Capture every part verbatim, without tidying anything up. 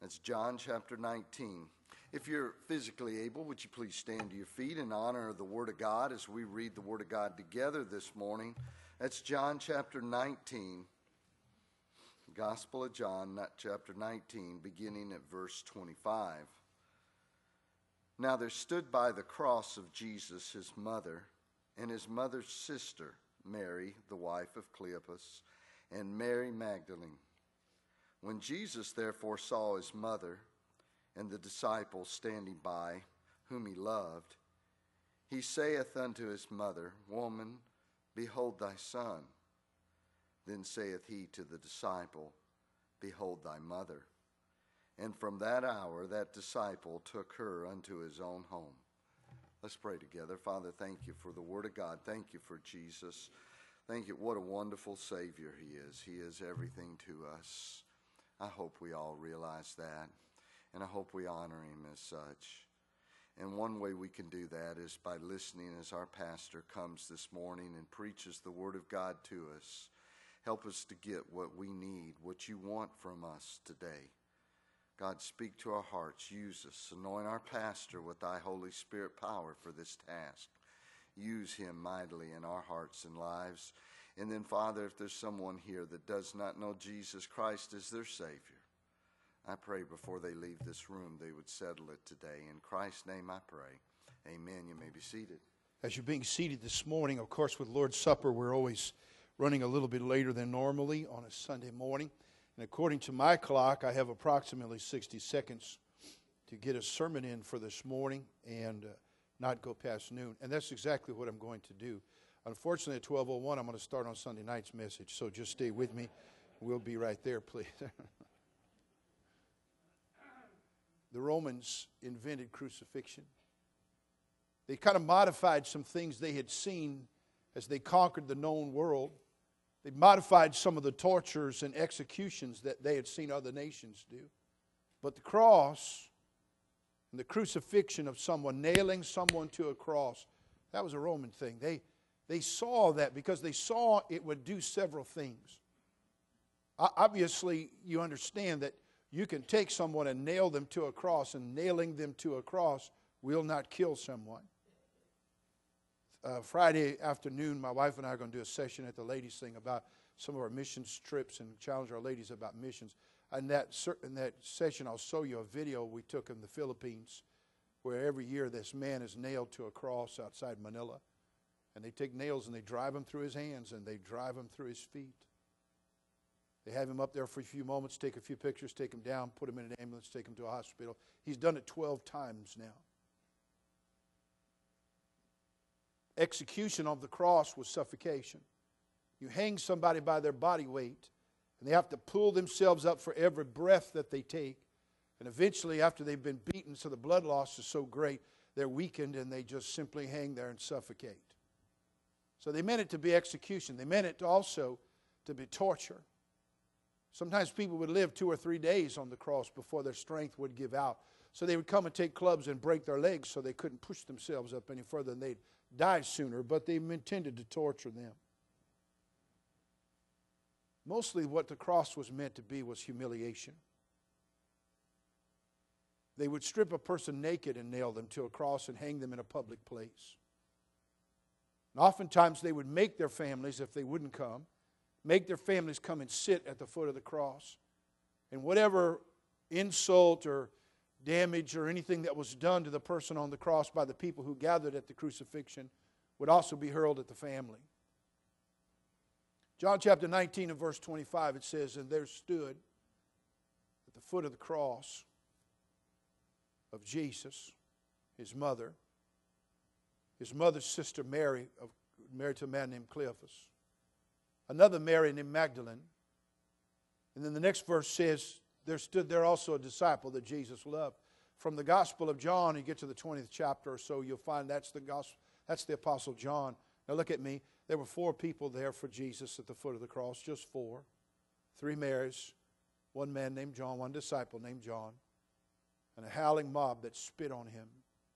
It's John chapter nineteen. If you're physically able, would you please stand to your feet in honor of the Word of God as we read the Word of God together this morning. That's John chapter nineteen. Gospel of John, chapter nineteen, beginning at verse twenty-five. Now there stood by the cross of Jesus his mother and his mother's sister, Mary, the wife of Cleopas, and Mary Magdalene. When Jesus therefore saw his mother and the disciples standing by, whom he loved, he saith unto his mother, Woman, behold thy son. Then saith he to the disciple, Behold thy mother. And from that hour that disciple took her unto his own home. Let's pray together. Father, thank you for the Word of God. Thank you for Jesus. Thank you. What a wonderful Savior he is. He is everything to us. I hope we all realize that. And I hope we honor him as such. And one way we can do that is by listening as our pastor comes this morning and preaches the Word of God to us. Help us to get what we need, what you want from us today. God, speak to our hearts. Use us. Anoint our pastor with thy Holy Spirit power for this task. Use him mightily in our hearts and lives. And then, Father, if there's someone here that does not know Jesus Christ as their Savior, I pray before they leave this room they would settle it today. In Christ's name I pray. Amen. You may be seated. As you're being seated this morning, of course, with Lord's Supper, we're always running a little bit later than normally on a Sunday morning. And according to my clock, I have approximately sixty seconds to get a sermon in for this morning and uh, not go past noon. And that's exactly what I'm going to do. Unfortunately, at twelve oh one, I'm going to start on Sunday night's message. So just stay with me. We'll be right there, please. The Romans invented crucifixion. They kind of modified some things they had seen as they conquered the known world. They modified some of the tortures and executions that they had seen other nations do. But the cross and the crucifixion of someone, nailing someone to a cross, that was a Roman thing. They, they saw that because they saw it would do several things. Obviously, you understand that you can take someone and nail them to a cross, and nailing them to a cross will not kill someone. Uh, Friday afternoon, my wife and I are going to do a session at the ladies' thing about some of our missions trips and challenge our ladies about missions. And that, in that session, I'll show you a video we took in the Philippines where every year this man is nailed to a cross outside Manila. And they take nails and they drive him through his hands and they drive him through his feet. They have him up there for a few moments, take a few pictures, take him down, put him in an ambulance, take him to a hospital. He's done it twelve times now. Execution of the cross was suffocation. You hang somebody by their body weight, and they have to pull themselves up for every breath that they take. And eventually, after they've been beaten, so the blood loss is so great, they're weakened and they just simply hang there and suffocate. So they meant it to be execution. They meant it also to be torture. Sometimes people would live two or three days on the cross before their strength would give out. So they would come and take clubs and break their legs so they couldn't push themselves up any further and they'd die sooner, but they intended to torture them. Mostly what the cross was meant to be was humiliation. They would strip a person naked and nail them to a cross and hang them in a public place. And oftentimes they would make their families, if they wouldn't come, make their families come and sit at the foot of the cross. And whatever insult or damage or anything that was done to the person on the cross by the people who gathered at the crucifixion would also be hurled at the family. John chapter nineteen and verse twenty-five, it says, And there stood at the foot of the cross of Jesus, his mother, his mother's sister Mary, of, married to a man named Cleophas, another Mary named Magdalene. And then the next verse says, there stood there also a disciple that Jesus loved. From the Gospel of John, you get to the twentieth chapter or so, you'll find that's the gospel, that's the Apostle John. Now look at me. There were four people there for Jesus at the foot of the cross, just four. Three Marys, one man named John, one disciple named John, and a howling mob that spit on him.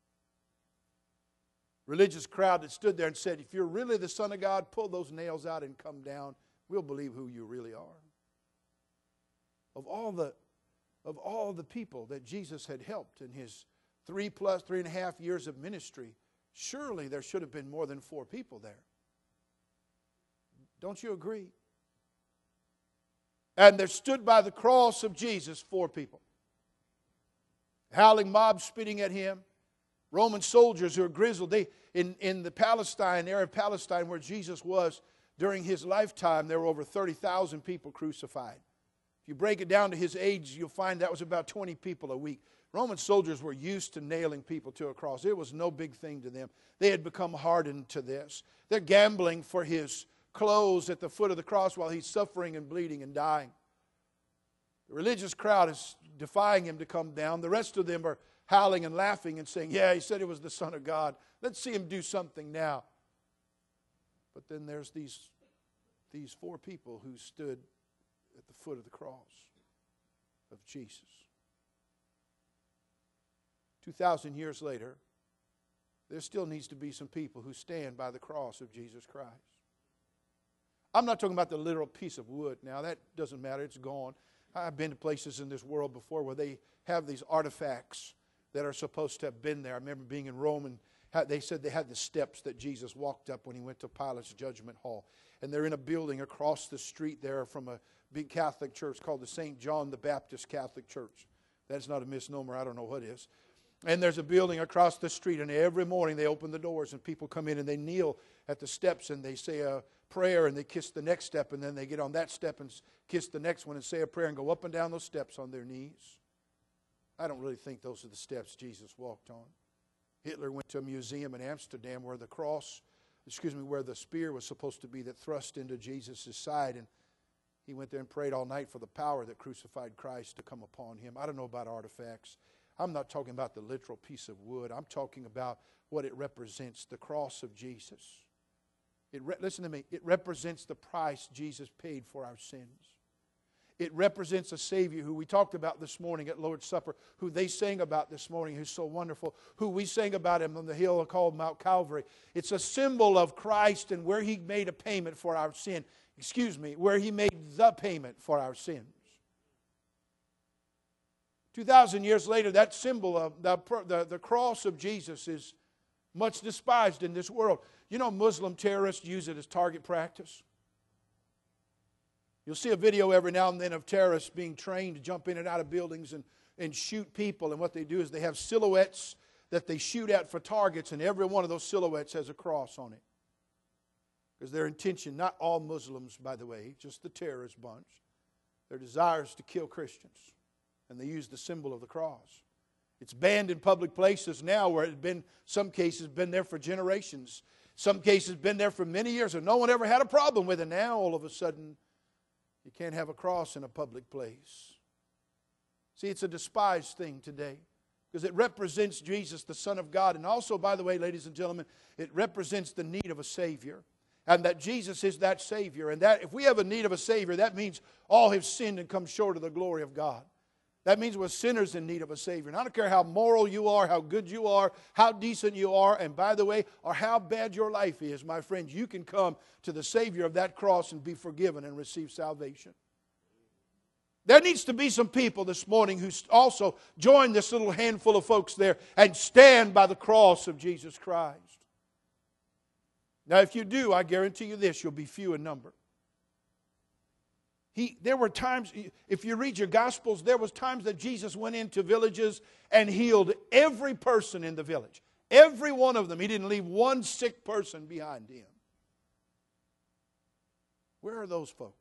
Religious crowd that stood there and said, if you're really the Son of God, pull those nails out and come down. We'll believe who you really are. Of all the of all the people that Jesus had helped in his three plus, three and a half years of ministry, surely there should have been more than four people there. Don't you agree? And there stood by the cross of Jesus four people. Howling mob spitting at him. Roman soldiers who are grizzled. They, in, in the Palestine, area of Palestine where Jesus was during his lifetime, there were over thirty thousand people crucified. If you break it down to his age, you'll find that was about twenty people a week. Roman soldiers were used to nailing people to a cross. It was no big thing to them. They had become hardened to this. They're gambling for his clothes at the foot of the cross while he's suffering and bleeding and dying. The religious crowd is defying him to come down. The rest of them are howling and laughing and saying, yeah, he said it was the Son of God. Let's see him do something now. But then there's these, these four people who stood at the foot of the cross of Jesus. Two thousand years later, there still needs to be some people who stand by the cross of Jesus Christ. I'm not talking about the literal piece of wood now. That doesn't matter. It's gone. I've been to places in this world before where they have these artifacts that are supposed to have been there. I remember being in Rome, and they said they had the steps that Jesus walked up when he went to Pilate's judgment hall. And they're in a building across the street there from a big Catholic church called the Saint John the Baptist Catholic Church. That's not a misnomer. I don't know what is. And there's a building across the street, and every morning they open the doors, and people come in, and they kneel at the steps, and they say a prayer, and they kiss the next step, and then they get on that step and kiss the next one and say a prayer and go up and down those steps on their knees. I don't really think those are the steps Jesus walked on. Hitler went to a museum in Amsterdam where the cross, excuse me, where the spear was supposed to be that thrust into Jesus' side, and he went there and prayed all night for the power that crucified Christ to come upon him. I don't know about artifacts. I'm not talking about the literal piece of wood. I'm talking about what it represents, the cross of Jesus. It re- listen to me. It represents the price Jesus paid for our sins. It represents a Savior who we talked about this morning at Lord's Supper, who they sang about this morning, who's so wonderful, who we sang about him on the hill called Mount Calvary. It's a symbol of Christ and where he made a payment for our sin. Excuse me, where he made the payment for our sins. Two thousand years later, that symbol of the, the, the cross of Jesus is much despised in this world. You know, Muslim terrorists use it as target practice. You'll see a video every now and then of terrorists being trained to jump in and out of buildings and, and shoot people. And what they do is they have silhouettes that they shoot at for targets, and every one of those silhouettes has a cross on it. Because their intention, not all Muslims, by the way, just the terrorist bunch, their desire is to kill Christians. And they use the symbol of the cross. It's banned in public places now where it's been, some cases, been there for generations. Some cases been there for many years and no one ever had a problem with it. Now, all of a sudden, you can't have a cross in a public place. See, it's a despised thing today because it represents Jesus, the Son of God. And also, by the way, ladies and gentlemen, it represents the need of a Savior. And that Jesus is that Savior. And that if we have a need of a Savior, that means all have sinned and come short of the glory of God. That means we're sinners in need of a Savior. And I don't care how moral you are, how good you are, how decent you are, and by the way, or how bad your life is, my friends, you can come to the Savior of that cross and be forgiven and receive salvation. There needs to be some people this morning who also join this little handful of folks there and stand by the cross of Jesus Christ. Now, if you do, I guarantee you this, you'll be few in number. He, there were times, if you read your Gospels, there was times that Jesus went into villages and healed every person in the village. Every one of them. He didn't leave one sick person behind him. Where are those folks?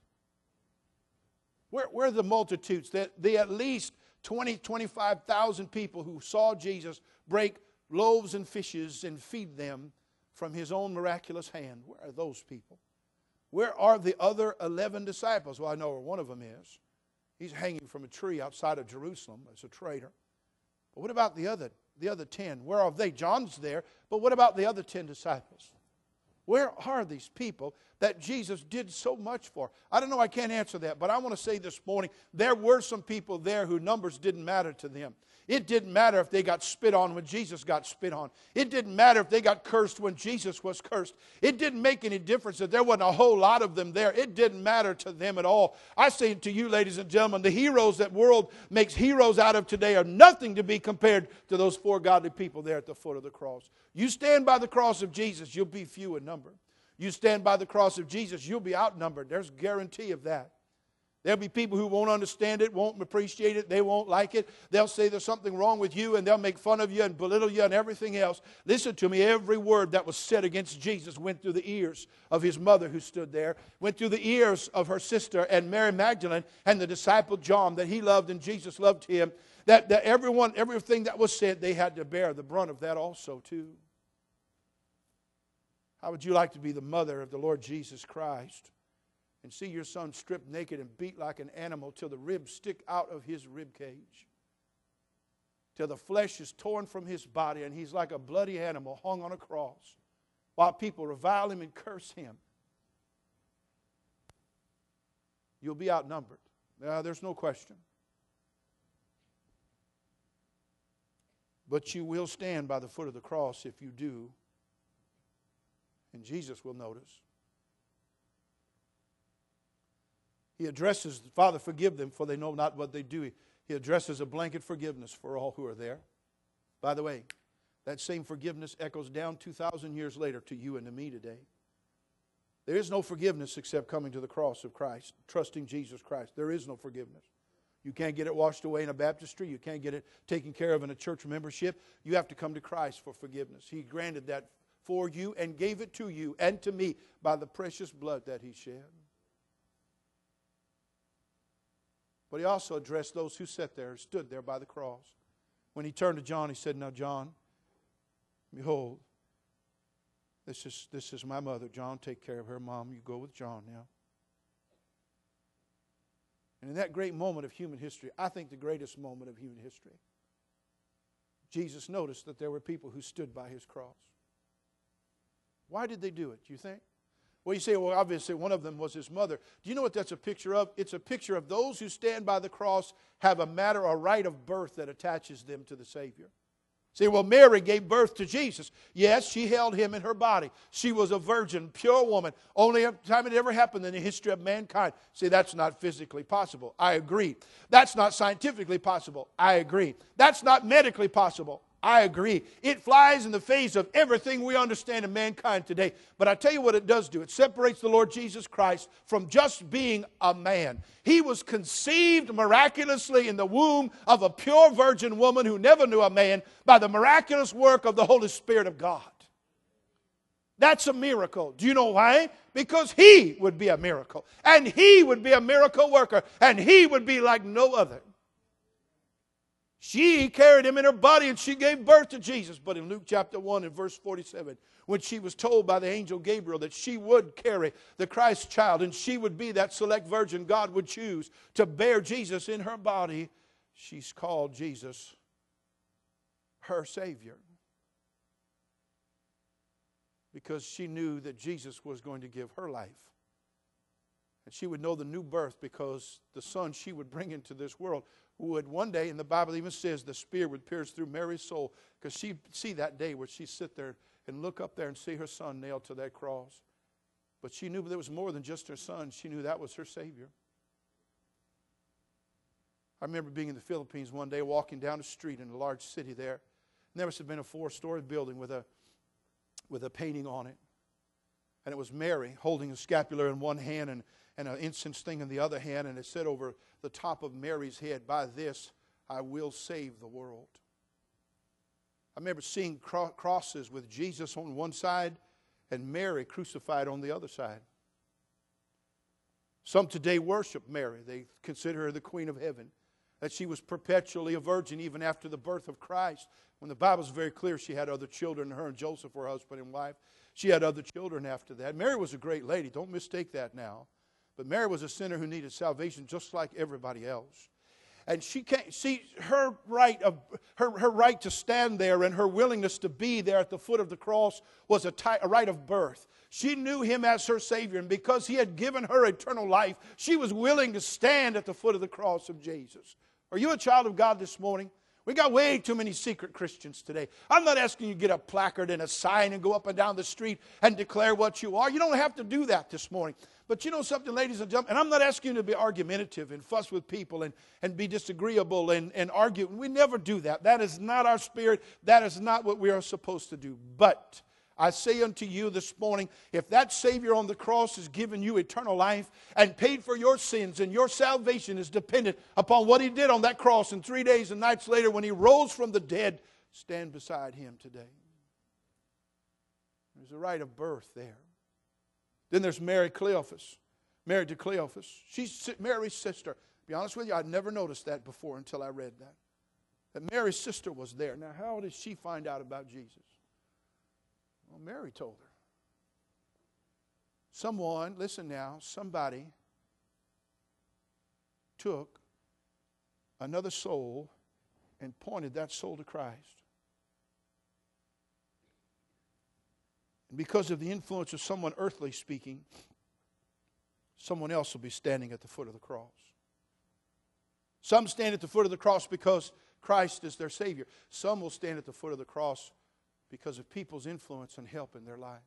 Where, where are the multitudes? The, the at least twenty, twenty-five thousand people who saw Jesus break loaves and fishes and feed them from his own miraculous hand. Where are those people? Where are the other eleven disciples? Well, I know where one of them is. He's hanging from a tree outside of Jerusalem as a traitor. But what about the other, the other ten? Where are they? John's there, but what about the other ten disciples? Where are these people that Jesus did so much for? I don't know, I can't answer that, but I want to say this morning, there were some people there whose numbers didn't matter to them. It didn't matter if they got spit on when Jesus got spit on. It didn't matter if they got cursed when Jesus was cursed. It didn't make any difference that there wasn't a whole lot of them there. It didn't matter to them at all. I say to you, ladies and gentlemen, the heroes that world makes heroes out of today are nothing to be compared to those four godly people there at the foot of the cross. You stand by the cross of Jesus, you'll be few in number. You stand by the cross of Jesus, you'll be outnumbered. There's a guarantee of that. There'll be people who won't understand it, won't appreciate it, they won't like it. They'll say there's something wrong with you, and they'll make fun of you and belittle you and everything else. Listen to me, every word that was said against Jesus went through the ears of his mother who stood there, went through the ears of her sister and Mary Magdalene and the disciple John that he loved and Jesus loved him. That, that everyone, everything that was said, they had to bear the brunt of that also too. How would you like to be the mother of the Lord Jesus Christ and see your son stripped naked and beat like an animal till the ribs stick out of his rib cage, till the flesh is torn from his body and he's like a bloody animal hung on a cross while people revile him and curse him? You'll be outnumbered. Uh, there's no question. But you will stand by the foot of the cross if you do, and Jesus will notice. He addresses, Father, forgive them, for they know not what they do. He addresses a blanket forgiveness for all who are there. By the way, that same forgiveness echoes down two thousand years later to you and to me today. There is no forgiveness except coming to the cross of Christ, trusting Jesus Christ. There is no forgiveness. You can't get it washed away in a baptistry. You can't get it taken care of in a church membership. You have to come to Christ for forgiveness. He granted that for you and gave it to you and to me by the precious blood that he shed. But he also addressed those who sat there, stood there by the cross. When he turned to John, he said, "Now, John, behold, this is, this is my mother. John, take care of her. Mom, you go with John now." And in that great moment of human history, I think the greatest moment of human history, Jesus noticed that there were people who stood by his cross. Why did they do it, do you think? Well, you say, well, obviously one of them was his mother. Do you know what that's a picture of? It's a picture of those who stand by the cross have a matter, a right of birth that attaches them to the Savior. Say, well, Mary gave birth to Jesus. Yes, she held him in her body. She was a virgin, pure woman. Only time it ever happened in the history of mankind. Say, that's not physically possible. I agree. That's not scientifically possible. I agree. That's not medically possible. I agree. It flies in the face of everything we understand in mankind today. But I tell you what it does do. It separates the Lord Jesus Christ from just being a man. He was conceived miraculously in the womb of a pure virgin woman who never knew a man by the miraculous work of the Holy Spirit of God. That's a miracle. Do you know why? Because He would be a miracle. And He would be a miracle worker. And He would be like no other. She carried him in her body and she gave birth to Jesus. But in Luke chapter one and verse forty-seven, when she was told by the angel Gabriel that she would carry the Christ child and she would be that select virgin God would choose to bear Jesus in her body, she's called Jesus her Savior. Because she knew that Jesus was going to give her life. And she would know the new birth because the son she would bring into this world would one day, and the Bible even says the spear would pierce through Mary's soul, because she'd see that day where she'd sit there and look up there and see her son nailed to that cross. But she knew there was more than just her son. She knew that was her Savior. I remember being in the Philippines one day, walking down the street in a large city there. And there must have been a four-story building with a, with a painting on it. And it was Mary holding a scapular in one hand and, and an incense thing in the other hand. And it said over the top of Mary's head, "By this I will save the world." I remember seeing cro- crosses with Jesus on one side and Mary crucified on the other side. Some today worship Mary. They consider her the Queen of Heaven. That she was perpetually a virgin even after the birth of Christ. When the Bible is very clear, she had other children. Her and Joseph were husband and wife. She had other children after that. Mary was a great lady. Don't mistake that now. But Mary was a sinner who needed salvation just like everybody else. And she can't see her right of her, her right to stand there and her willingness to be there at the foot of the cross was a, ty- a right of birth. She knew Him as her Savior, and because He had given her eternal life, she was willing to stand at the foot of the cross of Jesus. Are you a child of God this morning? We got way too many secret Christians today. I'm not asking you to get a placard and a sign and go up and down the street and declare what you are. You don't have to do that this morning. But you know something, ladies and gentlemen, and I'm not asking you to be argumentative and fuss with people and, and be disagreeable and, and argue. We never do that. That is not our spirit. That is not what we are supposed to do. But I say unto you this morning, if that Savior on the cross has given you eternal life and paid for your sins, and your salvation is dependent upon what He did on that cross, and three days and nights later when He rose from the dead, stand beside Him today. There's a right of birth there. Then there's Mary Cleophas, married to Cleophas. She's Mary's sister. To be honest with you, I'd never noticed that before until I read that. That Mary's sister was there. Now, how did she find out about Jesus? Well, Mary told her. Someone, listen now, somebody took another soul and pointed that soul to Christ. And because of the influence of someone earthly speaking, someone else will be standing at the foot of the cross. Some stand at the foot of the cross because Christ is their Savior. Some will stand at the foot of the cross because of people's influence and help in their lives.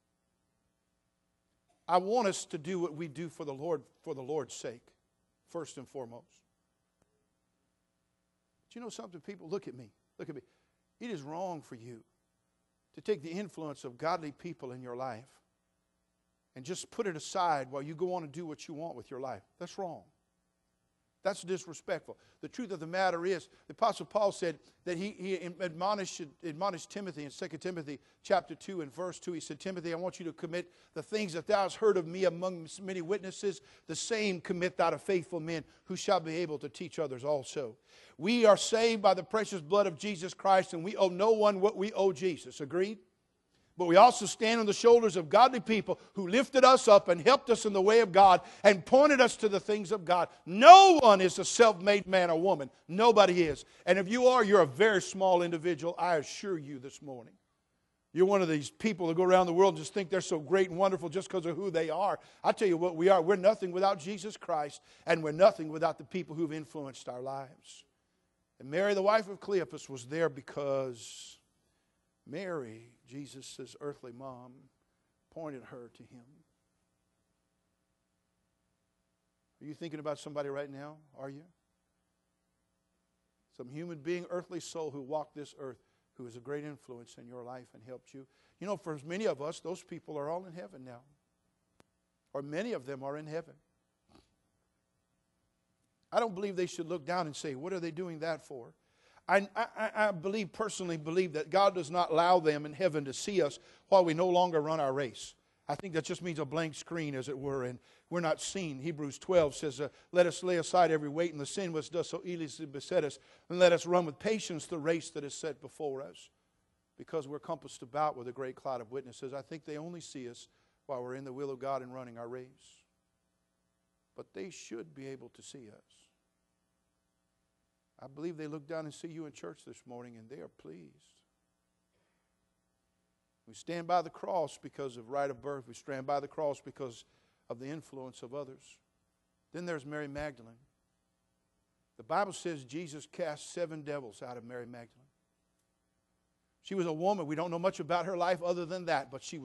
I want us to do what we do for the Lord, for the Lord's sake, first and foremost. But you know something, people? Look at me. Look at me. It is wrong for you to take the influence of godly people in your life and just put it aside while you go on and do what you want with your life. That's wrong. That's disrespectful. The truth of the matter is, the Apostle Paul said that he, he admonished, admonished Timothy in Second Timothy chapter two and verse two. He said, Timothy, I want you to commit the things that thou hast heard of me among many witnesses. The same commit thou to faithful men who shall be able to teach others also. We are saved by the precious blood of Jesus Christ, and we owe no one what we owe Jesus. Agreed? But we also stand on the shoulders of godly people who lifted us up and helped us in the way of God and pointed us to the things of God. No one is a self-made man or woman. Nobody is. And if you are, you're a very small individual, I assure you this morning. You're one of these people that go around the world and just think they're so great and wonderful just because of who they are. I tell you what we are. We're nothing without Jesus Christ, and we're nothing without the people who've influenced our lives. And Mary, the wife of Cleophas, was there because Mary, Jesus' earthly mom, pointed her to Him. Are you thinking about somebody right now? Are you? Some human being, earthly soul who walked this earth, who is a great influence in your life and helped you. You know, for many of us, those people are all in heaven now. Or many of them are in heaven. I don't believe they should look down and say, what are they doing that for? I, I, I believe, personally believe that God does not allow them in heaven to see us while we no longer run our race. I think that just means a blank screen, as it were, and we're not seen. Hebrews twelve says, uh, let us lay aside every weight and the sin which does so easily beset us, and let us run with patience the race that is set before us, because we're compassed about with a great cloud of witnesses. I think they only see us while we're in the will of God and running our race. But they should be able to see us. I believe they look down and see you in church this morning, and they are pleased. We stand by the cross because of right of birth. We stand by the cross because of the influence of others. Then there's Mary Magdalene. The Bible says Jesus cast seven devils out of Mary Magdalene. She was a woman. We don't know much about her life other than that, but she was